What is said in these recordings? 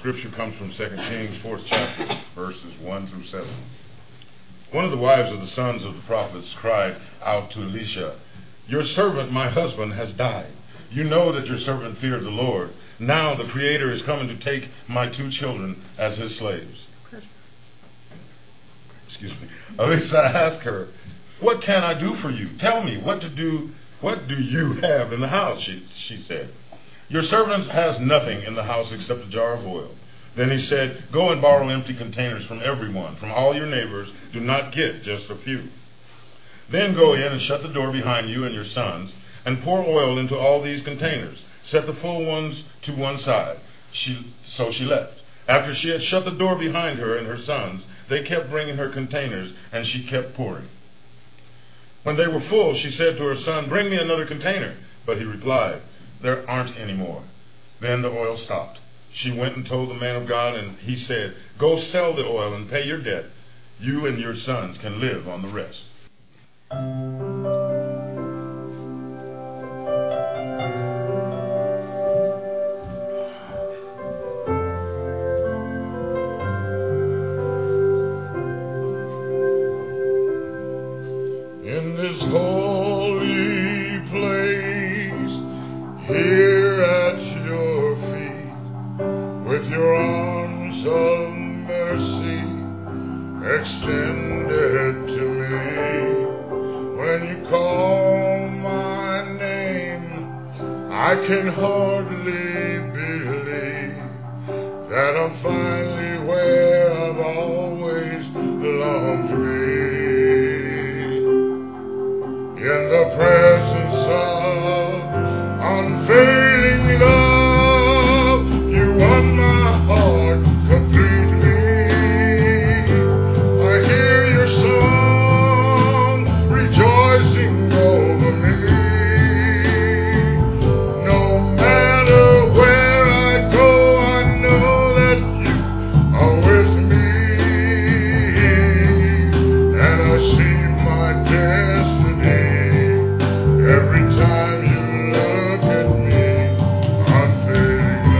scripture comes from 2 Kings, 4th chapter, verses 1 through 7. One of the wives of the sons of the prophets cried out to Elisha, "Your servant, my husband, has died. You know that your servant feared the Lord. Now the Creator is coming to take my 2 children as his slaves." Elisha asked her, "What can I do for you? Tell me, what do you have in the house?" She said. "Your servant has nothing in the house except a jar of oil." Then he said, "Go and borrow empty containers from everyone, from all your neighbors. Do not get just a few. Then go in and shut the door behind you and your sons, and pour oil into all these containers. Set the full ones to one side." So she left. After she had shut the door behind her and her sons, they kept bringing her containers, and she kept pouring. When they were full, she said to her son, "Bring me another container." But he replied, "There aren't any more." Then the oil stopped. She went and told the man of God, and he said, "Go sell the oil and pay your debt. You and your sons can live on the rest." In this holy place, here at your feet, with your arms of mercy extended to me, when you call my name, I can hardly believe that I'm finally where I've always longed to be. In the presence of unfailing love, you won my heart completely. I hear your song rejoicing over me. No matter where I go, I know that you are with me. And I see my destiny every time you look at me, unfailing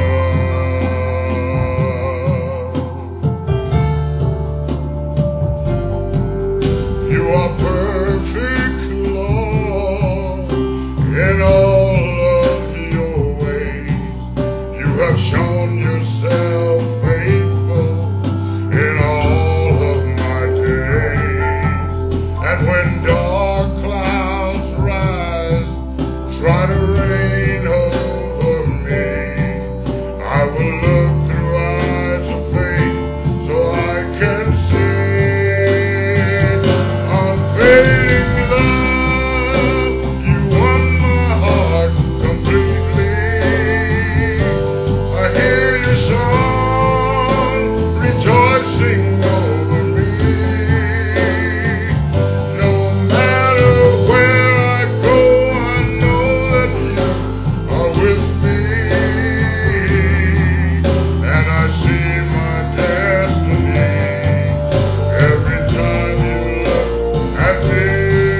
love. You are perfect, Lord, in all of your ways. You have shown yourself faithful in all of my days. And when dark clouds rise, try to rain over me, I will look through eyes of faith so I can see unfailing love. You won my heart completely. I hear your song rejoicing over me. No matter where I go, I know that you are with me. And I see my destiny every time you look at me.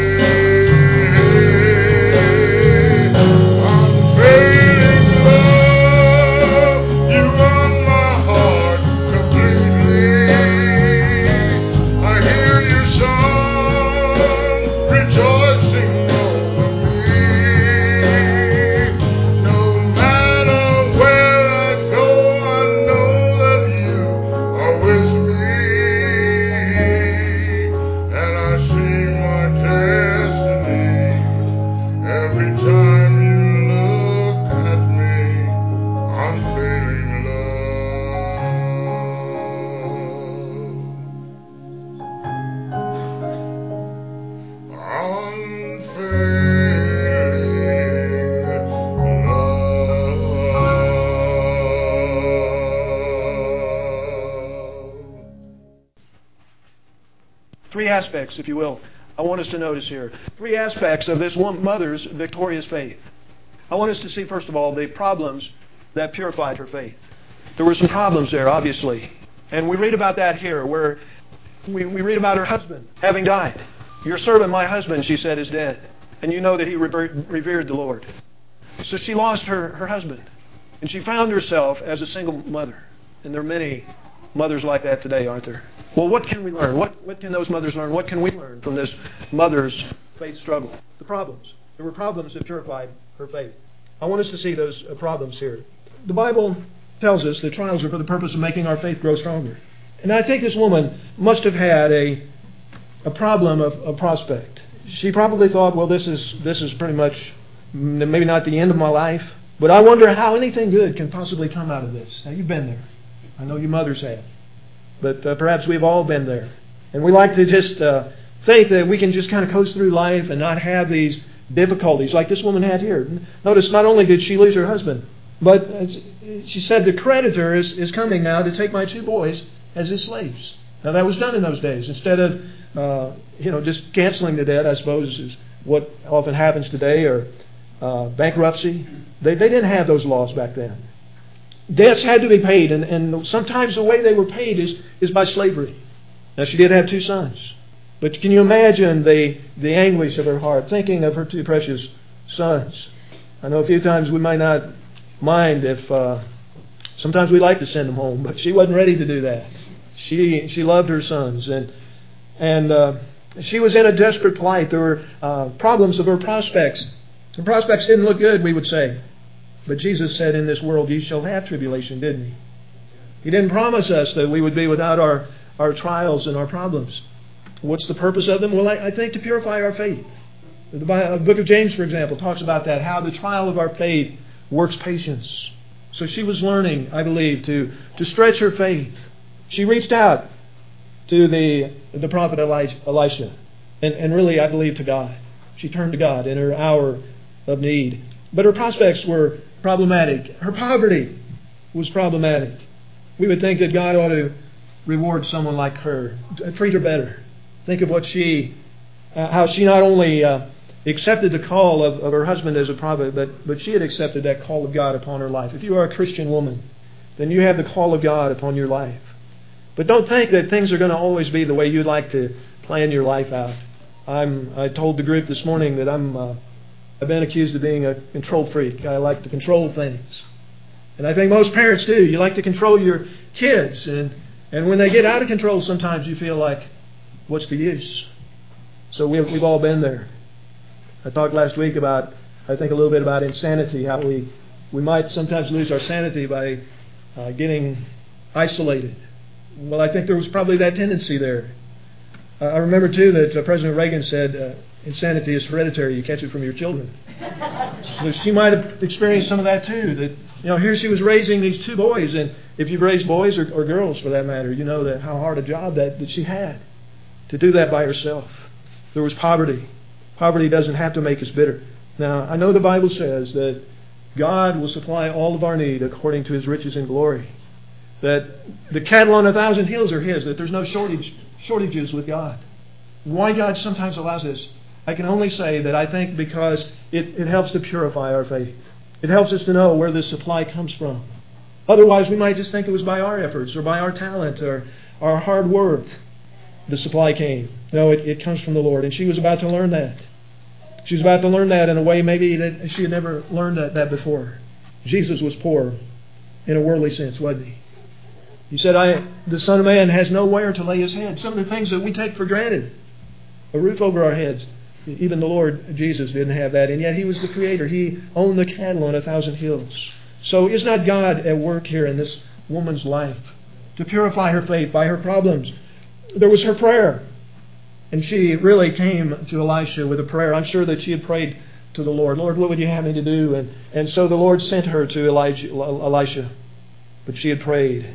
Unfailing love, you won my heart completely. I hear your song rejoicing over me. No matter where I go, I know that you are with me. And I see my destiny every time you look at me. Unfailing love. Unfailing love. Three aspects, if you will, I want us to notice here. Three aspects of this one mother's victorious faith. I want us to see, first of all, the problems that purified her faith. There were some problems there, obviously. And we read about that here, where we read about her husband having died. "Your servant, my husband," she said, "is dead. And you know that he revered the Lord." So she lost her husband. And she found herself as a single mother. And there are many mothers like that today, aren't there? Well, what can we learn? What can those mothers learn? What can we learn from this mother's faith struggle? The problems. There were problems that purified her faith. I want us to see those problems here. The Bible tells us that trials are for the purpose of making our faith grow stronger. And I think this woman must have had a problem of prospect. She probably thought, well, this is pretty much maybe not the end of my life, but I wonder how anything good can possibly come out of this. Now, you've been there. I know you mothers have. But perhaps we've all been there. And we like to just think that we can just kind of coast through life and not have these difficulties like this woman had here. Notice, not only did she lose her husband, but she said, the creditor is coming now to take my 2 boys as his slaves. Now, that was done in those days. Instead of just canceling the debt, I suppose, is what often happens today, or bankruptcy. They didn't have those laws back then. Debts had to be paid, and sometimes the way they were paid is by slavery. Now, she did have 2 sons. But can you imagine the anguish of her heart, thinking of her 2 precious sons? I know a few times we might not mind if sometimes we like to send them home, but she wasn't ready to do that. She loved her sons, and she was in a desperate plight. There were problems of her prospects. Her prospects didn't look good, we would say. But Jesus said, in this world ye shall have tribulation, didn't He? He didn't promise us that we would be without our trials and our problems. What's the purpose of them? Well, I think to purify our faith. The book of James, for example, talks about that, how the trial of our faith works patience. So she was learning, I believe, to stretch her faith. She reached out to the prophet Elisha, and really, I believe, to God. She turned to God in her hour of need. But her prospects were problematic. Her poverty was problematic. We would think that God ought to reward someone like her, treat her better. Think of what how she not only accepted the call of her husband as a prophet, but she had accepted that call of God upon her life. If you are a Christian woman, then you have the call of God upon your life. But don't think that things are going to always be the way you'd like to plan your life out. I told the group this morning that I've been accused of being a control freak. I like to control things. And I think most parents do. You like to control your kids. And when they get out of control, sometimes you feel like, what's the use? So we've all been there. I talked last week about, I think, a little bit about insanity, how we might sometimes lose our sanity by getting isolated. Well, I think there was probably that tendency there. I remember, too, that President Reagan said, insanity is hereditary. You catch it from your children. So she might have experienced some of that, too. That, here she was raising these 2 boys. And if you've raised boys or girls, for that matter, you know how hard a job that she had to do that by herself. There was poverty. Poverty doesn't have to make us bitter. Now, I know the Bible says that God will supply all of our need according to His riches and glory. That the cattle on 1,000 hills are His. That there's no shortages with God. Why God sometimes allows this, I can only say that I think because it helps to purify our faith. It helps us to know where this supply comes from. Otherwise, we might just think it was by our efforts or by our talent or our hard work the supply came. No, it comes from the Lord. And she was about to learn that. She was about to learn that in a way maybe that she had never learned that before. Jesus was poor in a worldly sense, wasn't He? He said, the Son of Man has nowhere to lay His head. Some of the things that we take for granted. A roof over our heads. Even the Lord Jesus didn't have that. And yet He was the Creator. He owned the cattle on 1,000 hills. So is not God at work here in this woman's life to purify her faith by her problems? There was her prayer. And she really came to Elisha with a prayer. I'm sure that she had prayed to the Lord. Lord, what would you have me to do? And so the Lord sent her to Elisha. But she had prayed.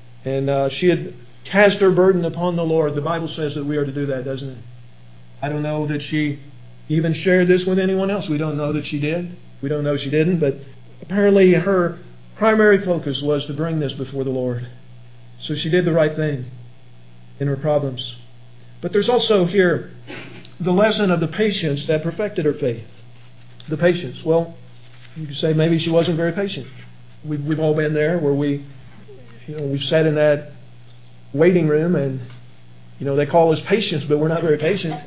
And she had cast her burden upon the Lord. The Bible says that we are to do that, doesn't it? I don't know that she even shared this with anyone else. We don't know that she did. We don't know she didn't. But apparently her primary focus was to bring this before the Lord. So she did the right thing in her problems. But there's also here the lesson of the patience that perfected her faith. The patience. Well, you could say maybe she wasn't very patient. We've all been there where we've sat in that waiting room and they call us patience, but we're not very patient.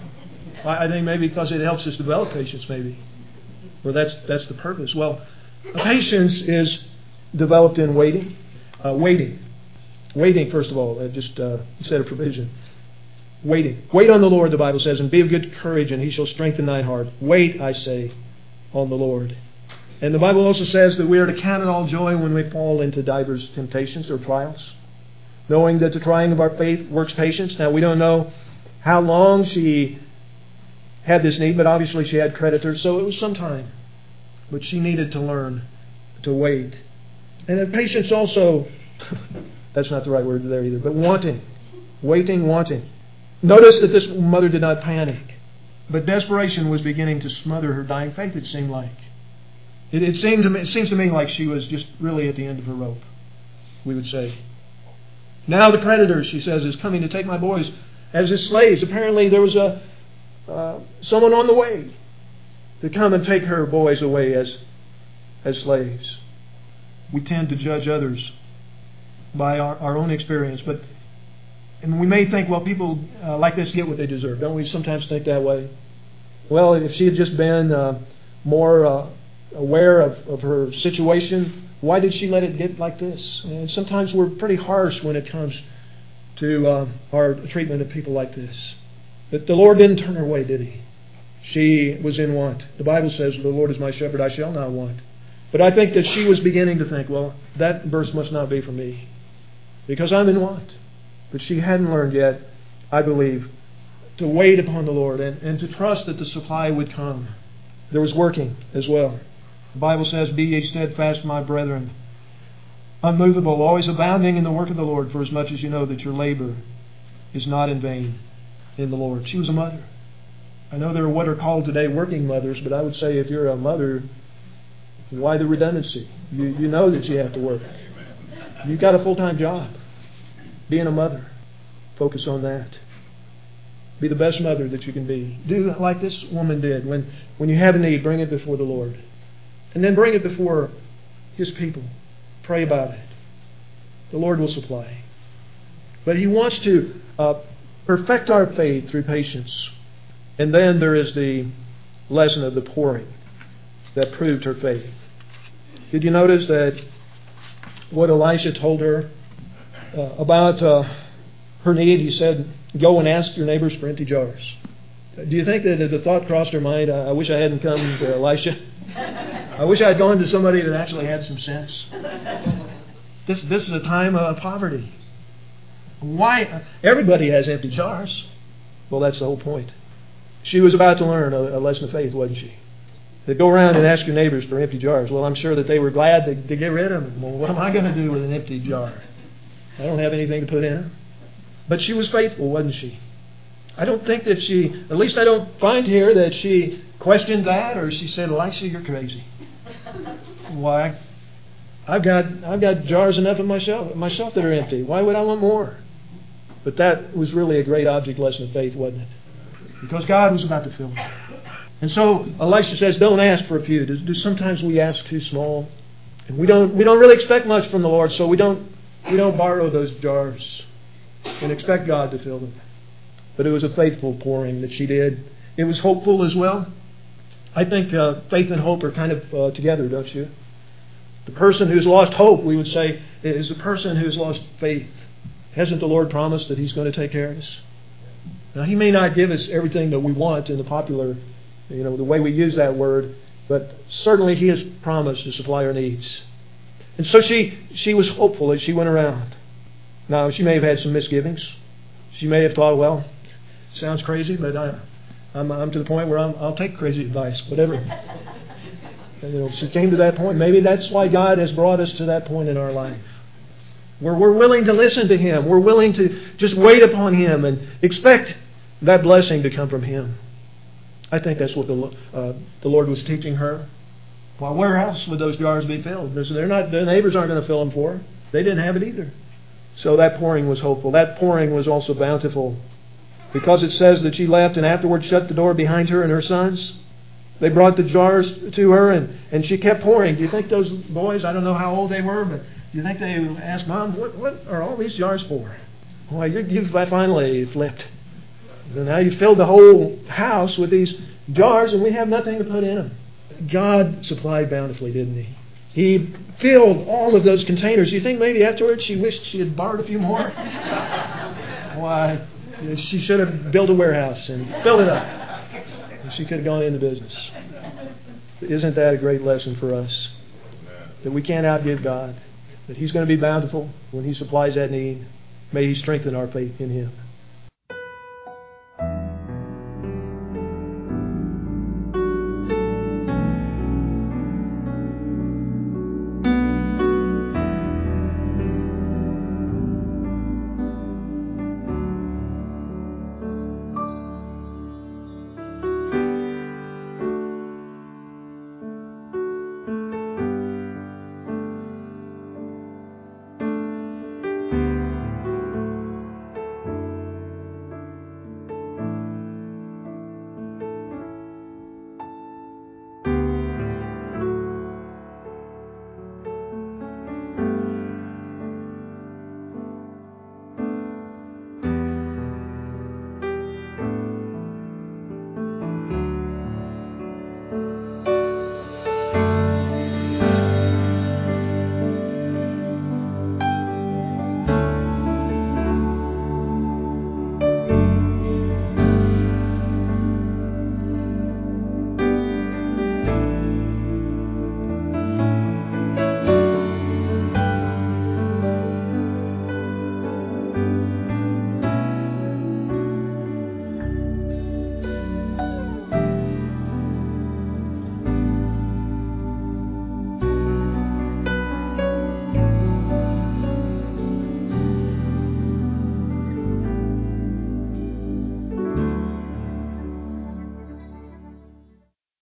I think maybe because it helps us develop patience, maybe. Or that's the purpose. Well, patience is developed in waiting. Waiting. Waiting, first of all, just instead of provision. Waiting. Wait on the Lord, the Bible says, and be of good courage, and He shall strengthen thine heart. Wait, I say, on the Lord. And the Bible also says that we are to count it all joy when we fall into divers temptations or trials, knowing that the trying of our faith works patience. Now, we don't know how long she had this need, but obviously she had creditors, so it was some time. But she needed to learn to wait. And patience also, that's not the right word there either, but wanting. Waiting, wanting. Notice that this mother did not panic, but desperation was beginning to smother her dying faith, it seemed like. It seems to me like she was just really at the end of her rope, we would say. Now the creditor, she says, is coming to take my boys as his slaves. Apparently there was someone on the way to come and take her boys away as slaves. We tend to judge others by our own experience, and we may think, well, people like this get what they deserve. Don't we sometimes think that way? Well, if she had just been more aware of her situation, why did she let it get like this? And sometimes we're pretty harsh when it comes to our treatment of people like this. But the Lord didn't turn her away, did He? She was in want. The Bible says, the Lord is my shepherd, I shall not want. But I think that she was beginning to think, well, that verse must not be for me, because I'm in want. But she hadn't learned yet, I believe, to wait upon the Lord and to trust that the supply would come. There was working as well. The Bible says, be ye steadfast, my brethren, unmovable, always abounding in the work of the Lord, for as much as you know that your labor is not in vain in the Lord. She was a mother. I know there are what are called today working mothers, but I would say if you're a mother, why the redundancy? You know that you have to work. You've got a full-time job. Being a mother, focus on that. Be the best mother that you can be. Do like this woman did. When you have a need, bring it before the Lord. And then bring it before His people. Pray about it. The Lord will supply. But He wants to perfect our faith through patience. And then there is the lesson of the pouring that proved her faith. Did you notice that what Elisha told her about her need? He said, go and ask your neighbors for empty jars. Do you think that the thought crossed her mind, I wish I hadn't come to Elisha? I wish I had gone to somebody that actually had some sense. This is a time of poverty. Why? Everybody has empty jars. Well, that's the whole point. She was about to learn a lesson of faith, wasn't she? They go around and ask your neighbors for empty jars. Well, I'm sure that they were glad to get rid of them. Well, what am I going to do with an empty jar? I don't have anything to put in it. But she was faithful, wasn't she? I don't think that she, at least I don't find here that she questioned that, or she said, Elisha, you're crazy. Why? I've got jars enough of myself that are empty. Why would I want more? But that was really a great object lesson of faith, wasn't it? Because God was about to fill it. And so Elisha says, don't ask for a few. Sometimes we ask too small. And we don't really expect much from the Lord, so we don't borrow those jars and expect God to fill them. But it was a faithful pouring that she did. It was hopeful as well. I think faith and hope are kind of together, don't you? The person who's lost hope, we would say, is the person who's lost faith. Hasn't the Lord promised that He's going to take care of us? Now, He may not give us everything that we want in the popular, the way we use that word, but certainly He has promised to supply our needs. And so she was hopeful as she went around. Now, she may have had some misgivings. She may have thought, well, sounds crazy, but I'm to the point where I'll take crazy advice, whatever. And, she came to that point. Maybe that's why God has brought us to that point in our life, where we're willing to listen to Him. We're willing to just wait upon Him and expect that blessing to come from Him. I think that's what the Lord was teaching her. Well, where else would those jars be filled? Their neighbors aren't going to fill them for her. They didn't have it either. So that pouring was hopeful. That pouring was also bountiful, because it says that she left and afterwards shut the door behind her and her sons. They brought the jars to her and she kept pouring. Do you think those boys, I don't know how old they were, but do you think they asked, Mom, what are all these jars for? Well, you've finally flipped. And now you've filled the whole house with these jars and we have nothing to put in them. God supplied bountifully, didn't He? He filled all of those containers. You think maybe afterwards she wished she had borrowed a few more? Why, she should have built a warehouse and filled it up. And she could have gone into business. Isn't that a great lesson for us? That we can't outgive God. That He's going to be bountiful when He supplies that need. May He strengthen our faith in Him.